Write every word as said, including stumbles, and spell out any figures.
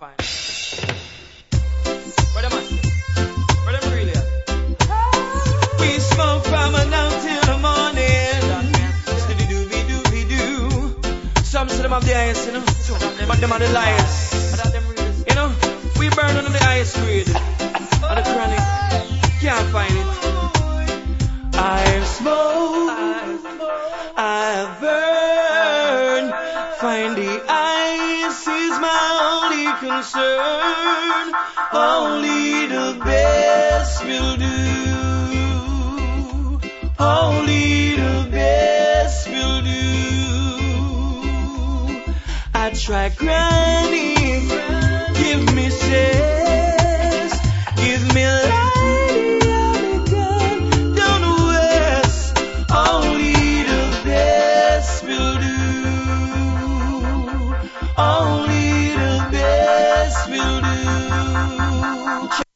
find it. Where them at? Where them really at? We smoke from now till the morning. Scooby dooby dooby doo. Some say them have the ice, you know, but them are the liars. You know, we burn under the ice grade and the chronic. Can't find it. I smoke, I burn. Find the ice is my only concern. Only the best will do. Only the best will do. I try grinding.